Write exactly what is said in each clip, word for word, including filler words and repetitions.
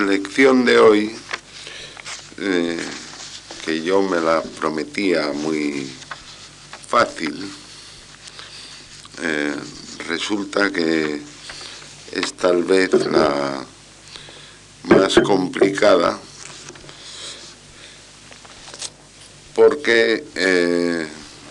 lección de hoy, eh, que yo me la prometía muy fácil, eh, resulta que es tal vez la más complicada, porque eh,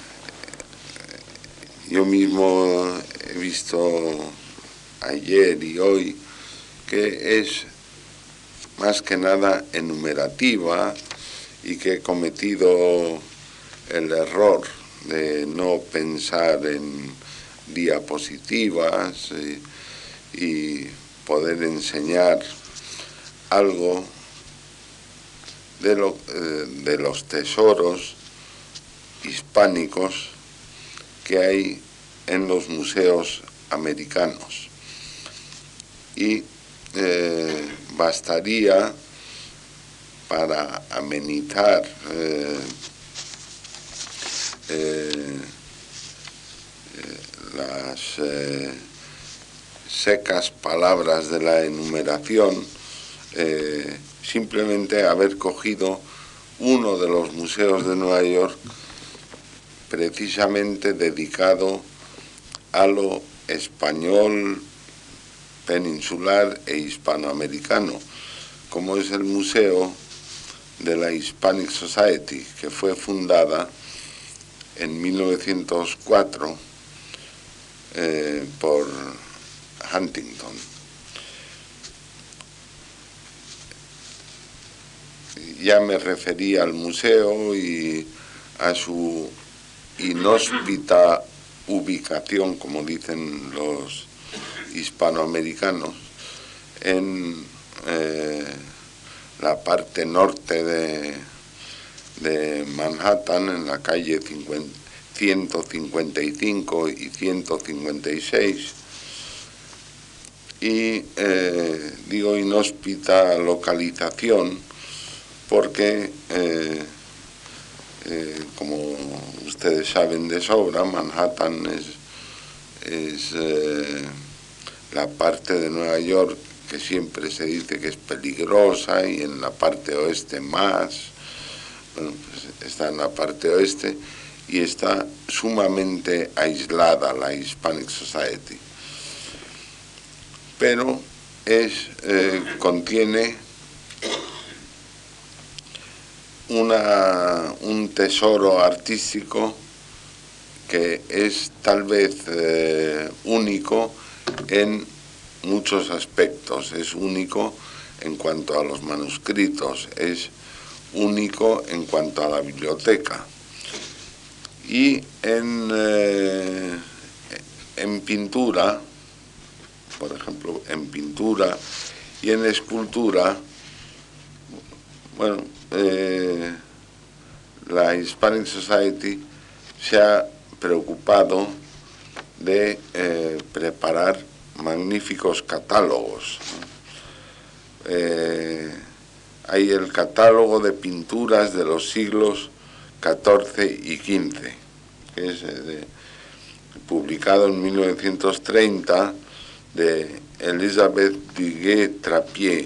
yo mismo he visto ayer y hoy que es más que nada enumerativa y que he cometido el error de no pensar en diapositivas y, y poder enseñar algo de, lo, de los tesoros hispánicos que hay en los museos americanos. Y eh, bastaría para amenizar eh, eh, eh, las eh, secas palabras de la enumeración, eh, simplemente haber cogido uno de los museos de Nueva York precisamente dedicado a lo español, peninsular e hispanoamericano, como es el Museo de la Hispanic Society, que fue fundada en mil novecientos cuatro eh, por Huntington. Ya me referí al museo y a su inhóspita ubicación, como dicen los hispanoamericanos, en eh, la parte norte de, de Manhattan, en la calle ciento cincuenta y cinco y ciento cincuenta y seis, y eh, digo inhóspita localización porque eh, eh, como ustedes saben de sobra, Manhattan es, es eh, la parte de Nueva York que siempre se dice que es peligrosa, y en la parte oeste más. Bueno, pues está en la parte oeste y está sumamente aislada la Hispanic Society, pero es, eh, contiene una, un tesoro artístico que es tal vez eh, único en muchos aspectos. Es único en cuanto a los manuscritos, es único en cuanto a la biblioteca, y en, eh, en pintura, por ejemplo, en pintura y en escultura, bueno, eh, la Hispanic Society se ha preocupado de eh, preparar magníficos catálogos. Eh, hay el catálogo de pinturas de los siglos catorce y quince, que es eh, de, publicado en mil novecientos treinta, de Elizabeth Duguay-Trappier.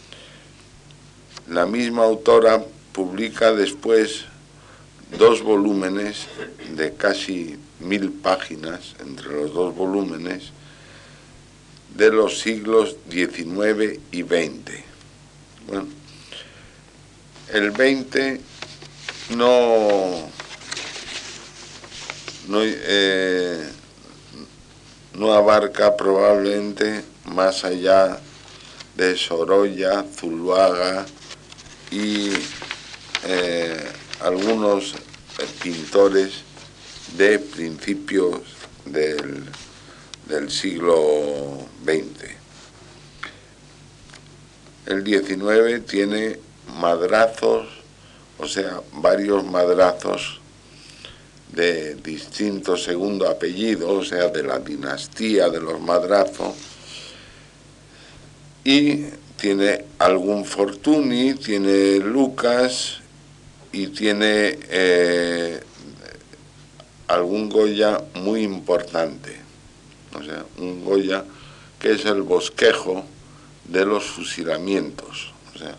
La misma autora publica después dos volúmenes de casi mil páginas, entre los dos volúmenes, de los siglos diecinueve y veinte. Bueno, el veinte no, no, eh, no abarca probablemente más allá de Sorolla, Zuluaga y eh, algunos pintores de principios del, del siglo veinte. El diecinueve tiene madrazos, o sea, varios madrazos de distinto segundo apellido, o sea, de la dinastía de los Madrazo, y tiene algún Fortuny, tiene Lucas y tiene eh, algún Goya muy importante, o sea, un Goya que es el bosquejo de los fusilamientos, O sea,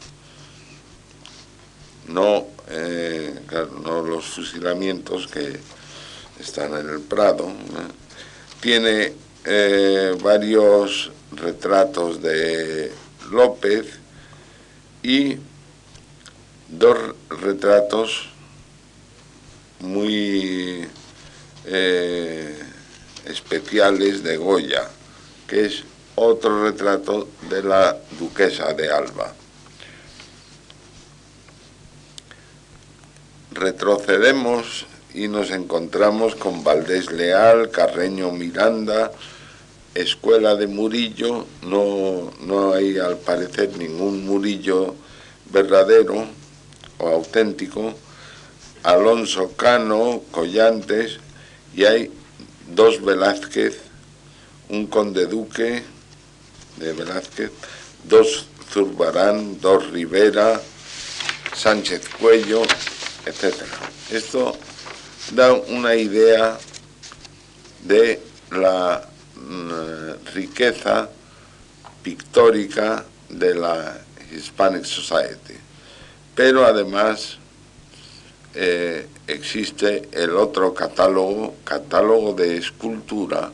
no, eh, claro, no los fusilamientos que están en el Prado. ¿eh? Tiene eh, varios retratos de López y dos retratos muy eh, especiales de Goya, que es otro retrato de la duquesa de Alba. Retrocedemos y nos encontramos con Valdés Leal, Carreño Miranda, Escuela de Murillo. No, no hay al parecer ningún Murillo verdadero o auténtico, Alonso Cano, Collantes, y hay dos Velázquez, un Conde Duque de Velázquez, dos Zurbarán, dos Rivera, Sánchez Cuello, etcétera. Esto da una idea de la mm, riqueza pictórica de la Hispanic Society. Pero además eh, existe el otro catálogo, catálogo de escultura,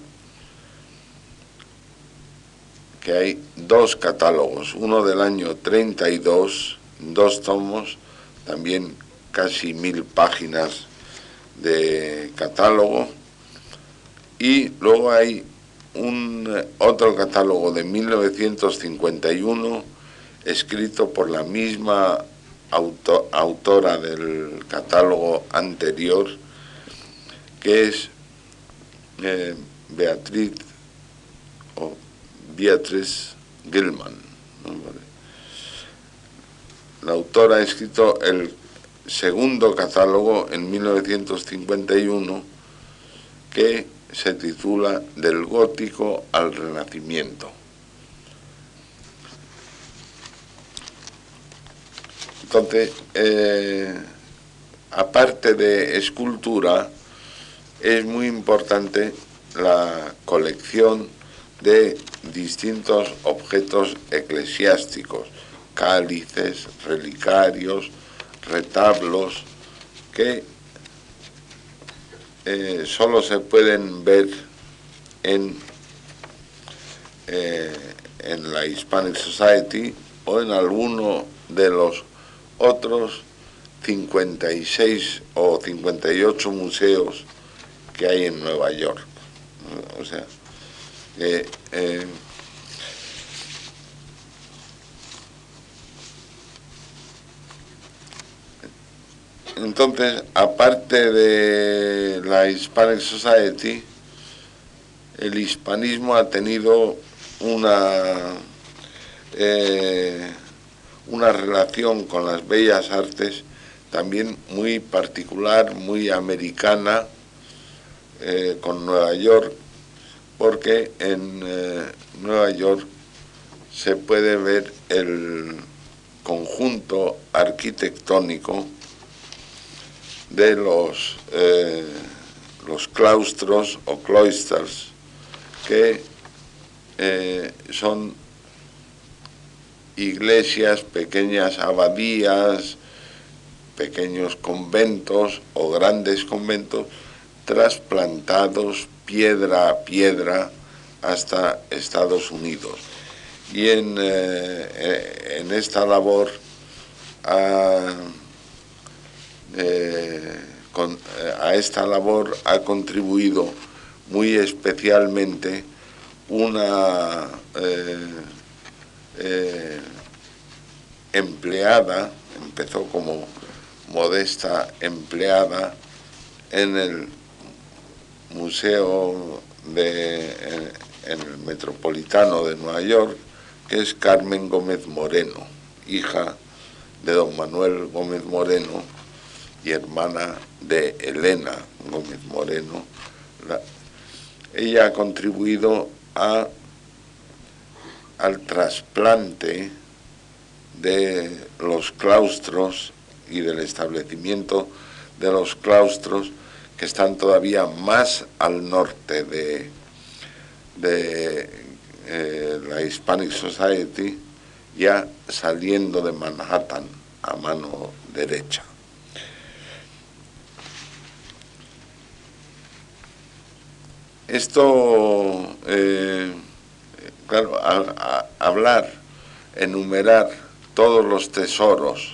que hay dos catálogos, uno del año treinta y dos, dos tomos, también casi mil páginas de catálogo, y luego hay un otro catálogo de mil novecientos cincuenta y uno escrito por la misma auto, autora del catálogo anterior, que es eh, Beatriz o Beatrice Gilman, ¿no? La autora ha escrito el segundo catálogo en mil novecientos cincuenta y uno, que se titula Del Gótico al Renacimiento. Entonces, eh, aparte de escultura, es muy importante la colección de distintos objetos eclesiásticos, cálices, relicarios, retablos, que eh, solo se pueden ver en, eh, en la Hispanic Society o en alguno de los otros cincuenta y seis o cincuenta y ocho museos que hay en Nueva York. O sea, eh, eh, entonces, aparte de la Hispanic Society, el hispanismo ha tenido una eh, una relación con las bellas artes también muy particular, muy americana, eh, con Nueva York, porque en eh, Nueva York se puede ver el conjunto arquitectónico de los, eh, los claustros o cloisters, que eh, son iglesias, pequeñas abadías, pequeños conventos o grandes conventos trasplantados piedra a piedra hasta Estados Unidos. Y en, eh, en esta labor ha, eh, con, a esta labor ha contribuido muy especialmente una eh, eh, empleada, empezó como modesta empleada en el Museo de, en, en el Metropolitano de Nueva York, que es Carmen Gómez Moreno, hija de don Manuel Gómez Moreno y hermana de Elena Gómez Moreno. La, ella ha contribuido a, al trasplante de los claustros y del establecimiento de los claustros que están todavía más al norte de, de eh, la Hispanic Society, ya saliendo de Manhattan a mano derecha. Esto, eh, claro, a, a, hablar, enumerar todos los tesoros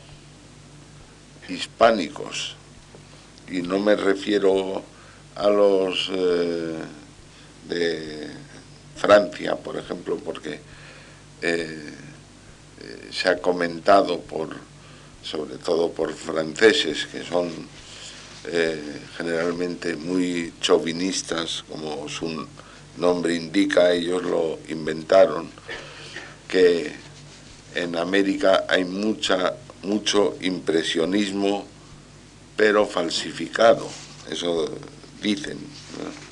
hispánicos, y no me refiero a los eh, de Francia, por ejemplo, porque eh, eh, se ha comentado por, sobre todo por franceses, que son eh, generalmente muy chauvinistas, como su nombre indica, ellos lo inventaron, que en América hay mucha, mucho impresionismo, pero falsificado, eso dicen, ¿no?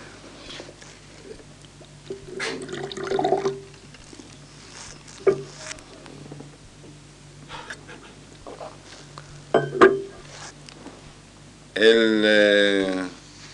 El, eh,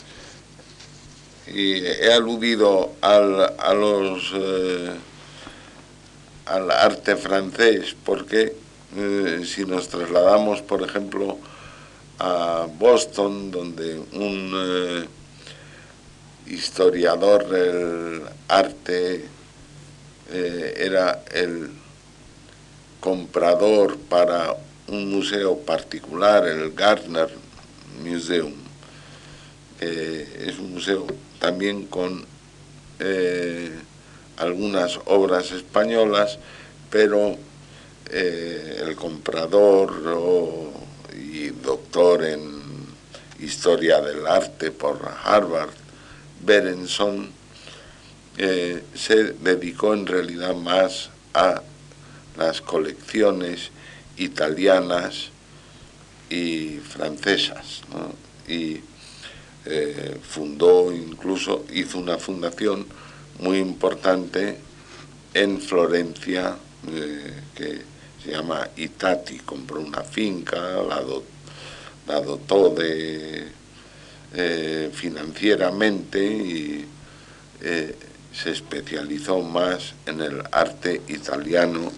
y he aludido al, a los, eh, al arte francés porque eh, si nos trasladamos, por ejemplo, a Boston, donde un eh, historiador del arte eh, era el comprador para un museo particular, el Gardner Museum, eh, es un museo también con eh, algunas obras españolas, pero eh, el comprador oh, y doctor en historia del arte por Harvard, Berenson, eh, se dedicó en realidad más a las colecciones italianas y francesas, ¿no? Y eh, fundó, incluso hizo una fundación muy importante en Florencia, eh, que se llama Itati. Compró una finca, la, do, la dotó de, eh, financieramente y eh, se especializó más en el arte italiano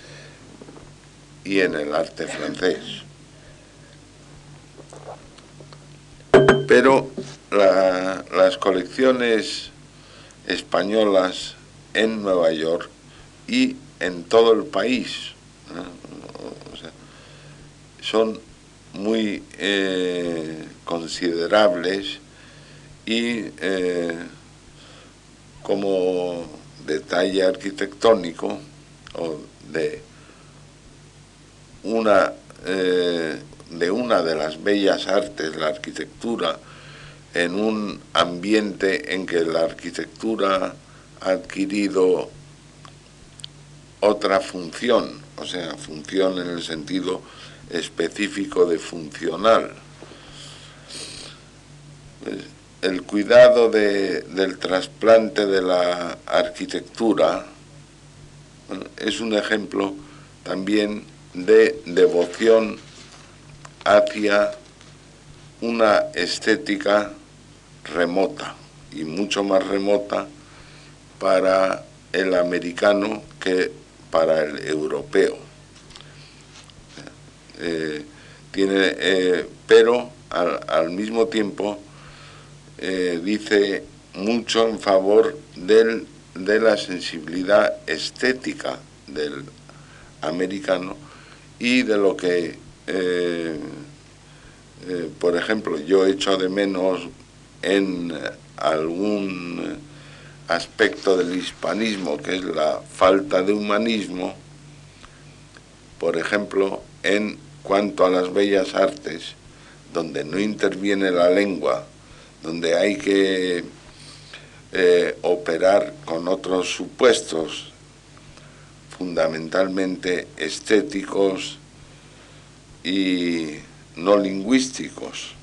y en el arte francés. Pero la, las colecciones españolas en Nueva York y en todo el país, ¿no? O sea, son muy eh, considerables y eh, como detalle arquitectónico o de una eh, de una de las bellas artes, la arquitectura, en un ambiente en que la arquitectura ha adquirido otra función, o sea, función en el sentido específico de funcional. El cuidado de, del trasplante de la arquitectura, bueno, es un ejemplo también de devoción hacia una estética remota, y mucho más remota para el americano que para el europeo. Eh, tiene, eh, pero al, al mismo tiempo eh, dice mucho en favor del, de la sensibilidad estética del americano y de lo que, eh, eh, por ejemplo, yo echo de menos en algún aspecto del hispanismo, que es la falta de humanismo, por ejemplo, en cuanto a las bellas artes, donde no interviene la lengua, donde hay que eh, operar con otros supuestos, fundamentalmente estéticos y no lingüísticos.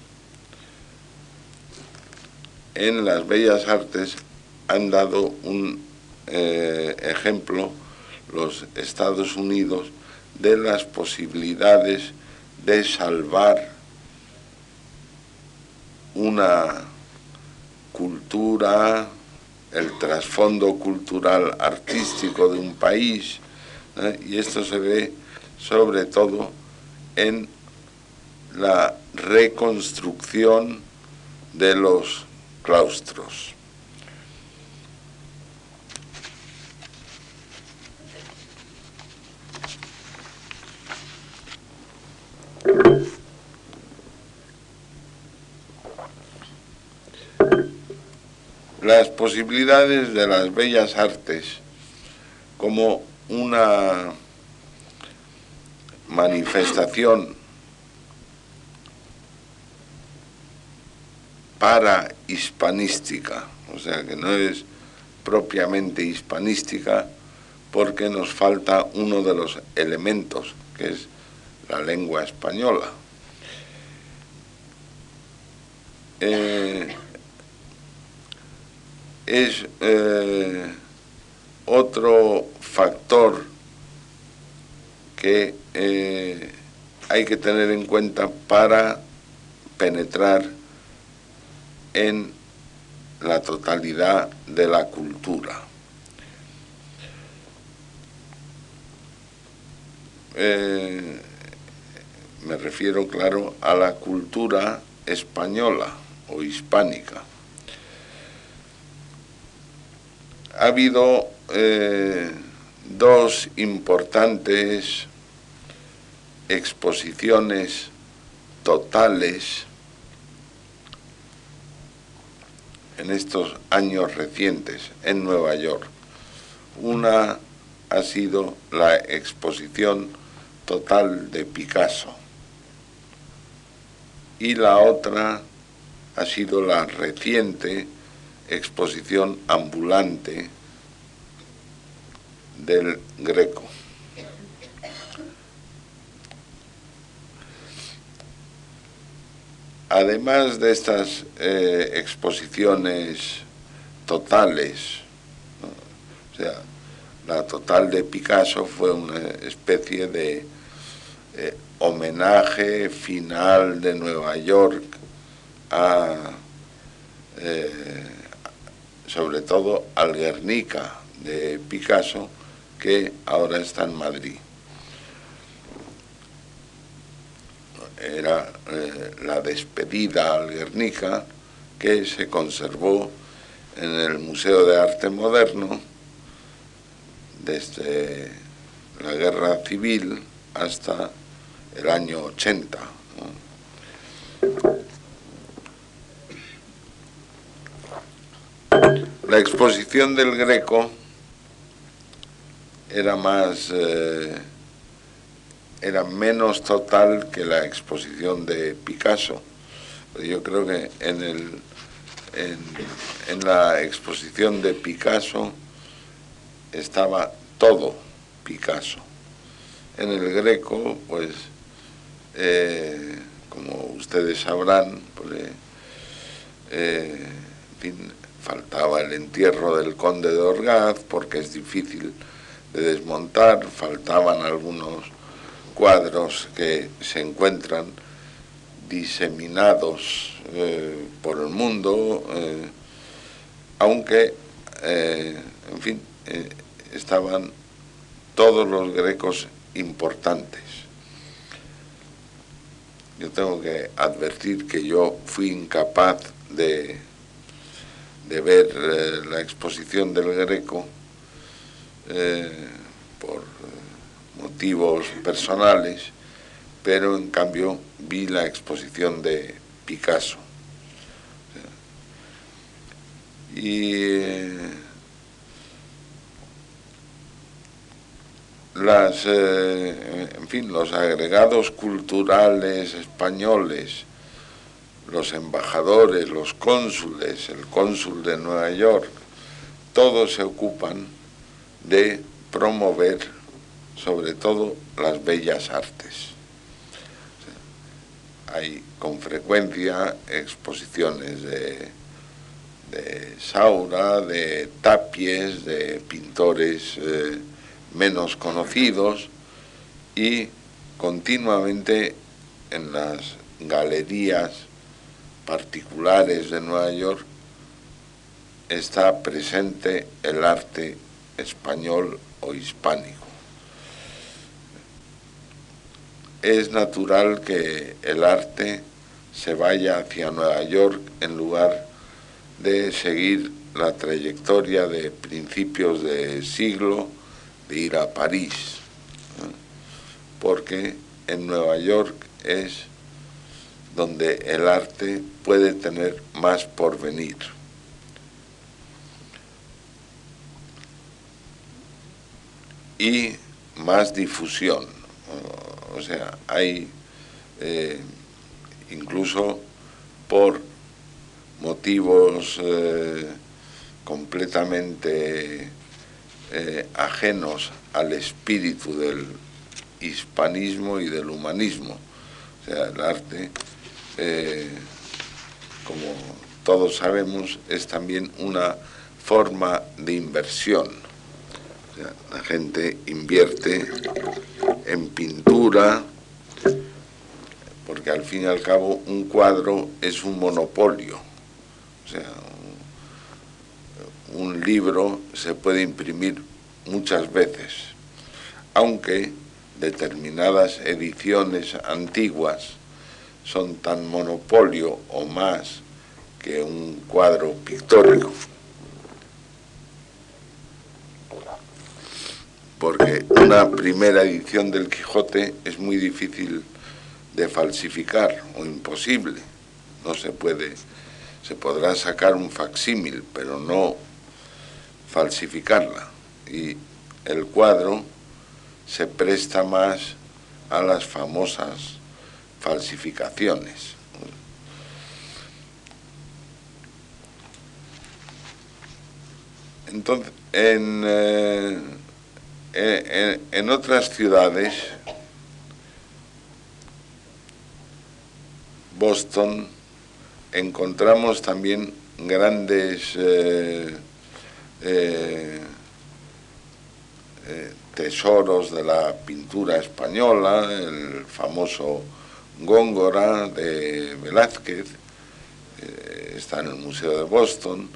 En las bellas artes han dado un eh, ejemplo los Estados Unidos de las posibilidades de salvar una cultura, el trasfondo cultural artístico de un país, ¿eh? Y esto se ve sobre todo en la reconstrucción de los claustros. Las posibilidades de las bellas artes como una manifestación para hispanística, o sea que no es propiamente hispanística porque nos falta uno de los elementos, que es la lengua española. Eh, es eh, otro factor que eh, hay que tener en cuenta para penetrar en la totalidad de la cultura. Eh, me refiero, claro, a la cultura española o hispánica. Ha habido eh, dos importantes exposiciones totales en estos años recientes en Nueva York. Una ha sido la exposición total de Picasso y la otra ha sido la reciente exposición ambulante del Greco. Además de estas eh, exposiciones totales, ¿no? O sea, la total de Picasso fue una especie de eh, homenaje final de Nueva York a, eh, sobre todo al Guernica de Picasso, que ahora está en Madrid. Era eh, la despedida al Guernica, que se conservó en el Museo de Arte Moderno desde la Guerra Civil hasta el año ochenta, ¿no? La exposición del Greco era más... Eh, era menos total que la exposición de Picasso. Yo creo que en, el, en, en la exposición de Picasso estaba todo Picasso. En el Greco, pues, eh, como ustedes sabrán, pues, eh, en fin, faltaba el entierro del conde de Orgaz, porque es difícil de desmontar, faltaban algunos cuadros que se encuentran diseminados eh, por el mundo, eh, aunque, eh, en fin, eh, estaban todos los Grecos importantes. Yo tengo que advertir que yo fui incapaz de, de ver eh, la exposición del Greco eh, por motivos personales, pero en cambio vi la exposición de Picasso. Y eh, las, eh, en fin, los agregados culturales españoles, los embajadores, los cónsules, el cónsul de Nueva York, todos se ocupan de promover sobre todo las bellas artes. Hay con frecuencia exposiciones de, de Saura, de Tapies, de pintores eh, menos conocidos, y continuamente en las galerías particulares de Nueva York está presente el arte español o hispánico. es natural que el arte se vaya hacia Nueva York en lugar de seguir la trayectoria de principios de siglo, de ir a París, ¿eh? Porque en Nueva York es donde el arte puede tener más porvenir. Y más difusión. O sea, hay eh, incluso por motivos eh, completamente eh, ajenos al espíritu del hispanismo y del humanismo. O sea, el arte, eh, como todos sabemos, es también una forma de inversión. O sea, la gente invierte en pintura, porque al fin y al cabo un cuadro es un monopolio. O sea, un libro se puede imprimir muchas veces, aunque determinadas ediciones antiguas son tan monopolio o más que un cuadro pictórico. Porque una primera edición del Quijote es muy difícil de falsificar o imposible. No se puede, se podrá sacar un facsímil, pero no falsificarla. Y el cuadro se presta más a las famosas falsificaciones. Entonces, en, eh, en, en otras ciudades, Boston, encontramos también grandes eh, eh, eh, tesoros de la pintura española, el famoso Góngora de Velázquez, eh, está en el Museo de Boston,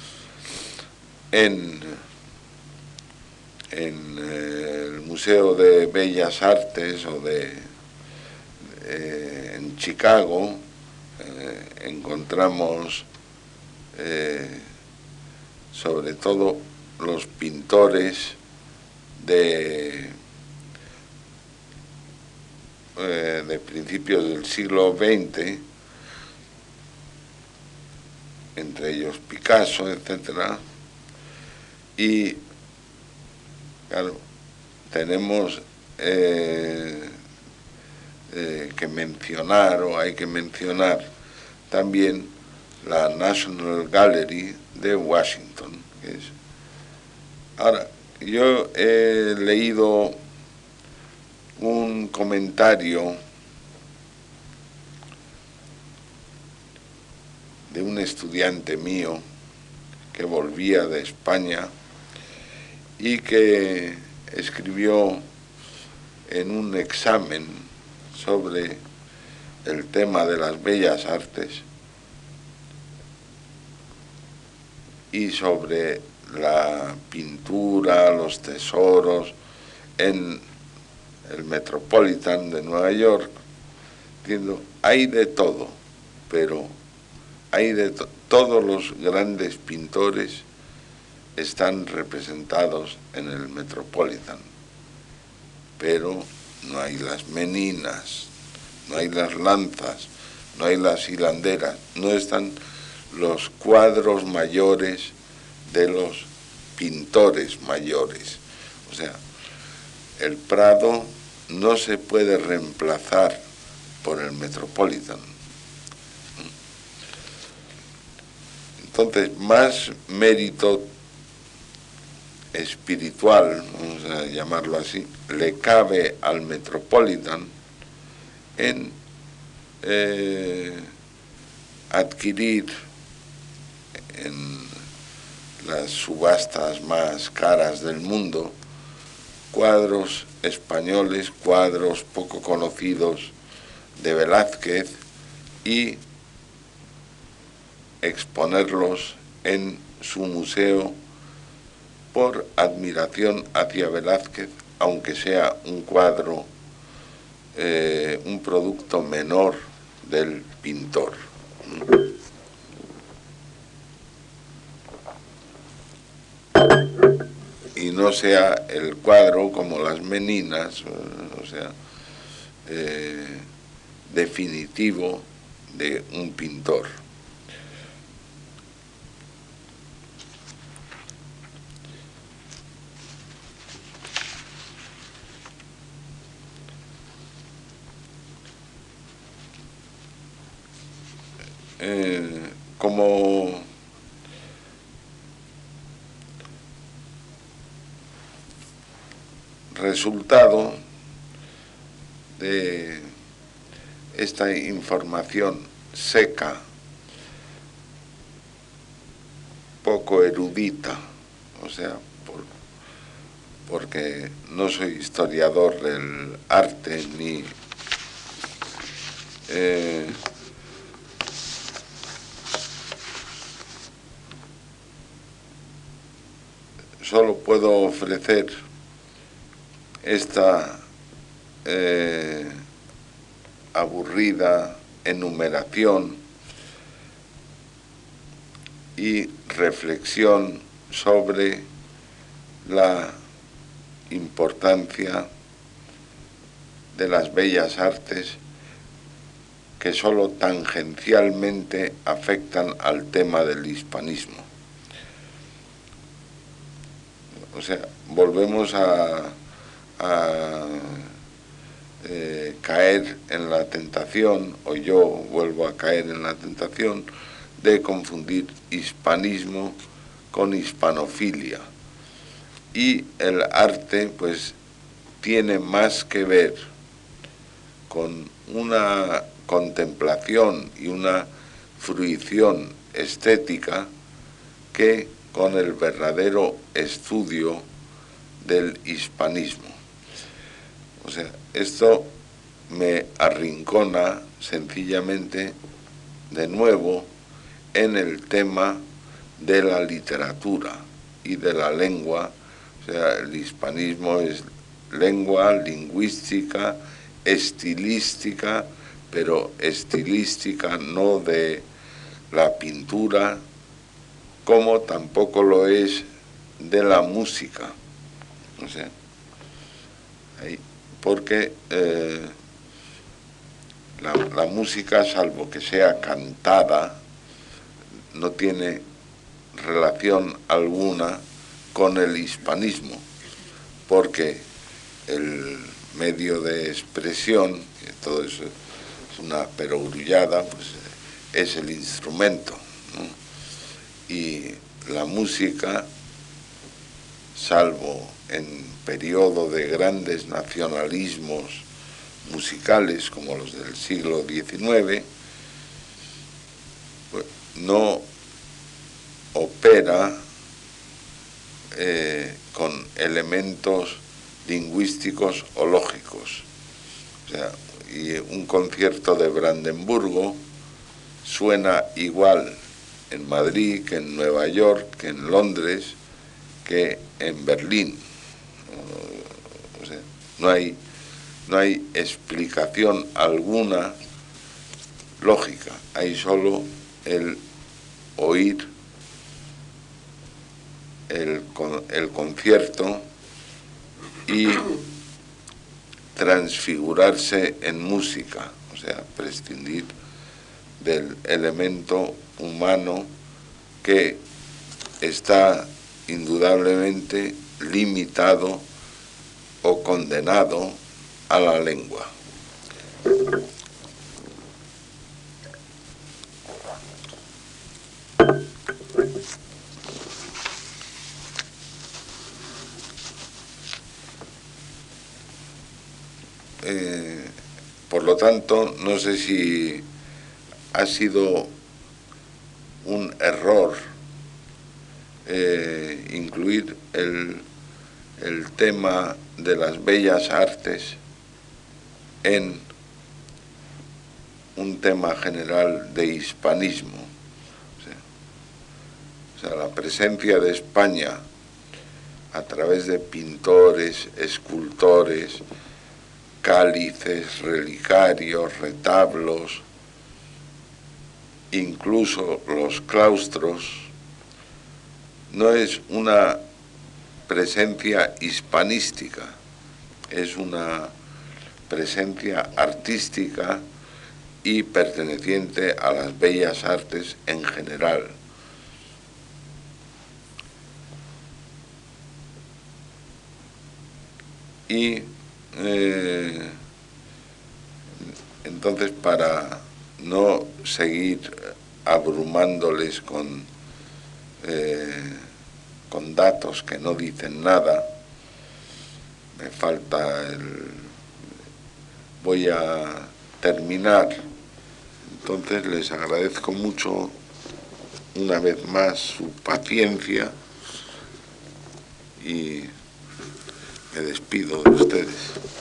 en, en eh, el Museo de Bellas Artes o de eh, en Chicago eh, encontramos eh, sobre todo los pintores de, eh, de principios del siglo veinte, entre ellos Picasso, etcétera. Y claro, tenemos eh, eh, que mencionar, o hay que mencionar también la National Gallery de Washington, que es. Ahora, yo he leído un comentario de un estudiante mío que volvía de España y que escribió en un examen sobre el tema de las bellas artes y sobre la pintura, los tesoros en el Metropolitan de Nueva York, diciendo, hay de todo, pero hay de to- todos los grandes pintores están representados en el Metropolitan, pero no hay las meninas, no hay las lanzas, no hay las hilanderas, no están los cuadros mayores de los pintores mayores. O sea, el Prado no se puede reemplazar por el Metropolitan. Entonces, más mérito espiritual, vamos a llamarlo así, le cabe al Metropolitan en eh, adquirir en las subastas más caras del mundo cuadros españoles, cuadros poco conocidos de Velázquez, y exponerlos en su museo por admiración hacia Velázquez, aunque sea un cuadro eh, un producto menor del pintor. Y no sea el cuadro como las meninas, o sea, eh, definitivo de un pintor. Eh, como resultado de esta información seca, poco erudita, o sea, por, porque no soy historiador del arte ni eh, solo puedo ofrecer esta eh, aburrida enumeración y reflexión sobre la importancia de las bellas artes que solo tangencialmente afectan al tema del hispanismo. O sea, volvemos a, a eh, caer en la tentación, o yo vuelvo a caer en la tentación, de confundir hispanismo con hispanofilia. Y el arte, pues, tiene más que ver con una contemplación y una fruición estética que con el verdadero estudio del hispanismo. O sea, esto me arrincona sencillamente de nuevo en el tema de la literatura y de la lengua. O sea, el hispanismo es lengua, lingüística, estilística, pero estilística no de la pintura, como tampoco lo es de la música. O sea, porque eh, la, la música, salvo que sea cantada, no tiene relación alguna con el hispanismo, porque el medio de expresión, que todo eso es una perogrullada, pues es el instrumento, ¿no? Y la música, salvo en periodo de grandes nacionalismos musicales como los del siglo diecinueve, pues no opera eh, con elementos lingüísticos o lógicos. O sea, y un concierto de Brandenburgo suena igual en Madrid que en Nueva York, que en Londres, que en Berlín. O sea, no hay, no hay explicación alguna lógica, hay solo el oír el, el concierto y transfigurarse en música, o sea, prescindir del elemento humano que está indudablemente limitado o condenado a la lengua. Eh, por lo tanto, no sé si ha sido un error eh, incluir el, el tema de las bellas artes en un tema general de hispanismo. O sea, o sea, la presencia de España a través de pintores, escultores, cálices, relicarios, retablos, incluso los claustros, no es una presencia hispanística, es una presencia artística y perteneciente a las bellas artes en general. Y eh, entonces, para no seguir abrumándoles con, eh, con datos que no dicen nada, me falta el... voy a terminar. Entonces les agradezco mucho una vez más su paciencia y me despido de ustedes.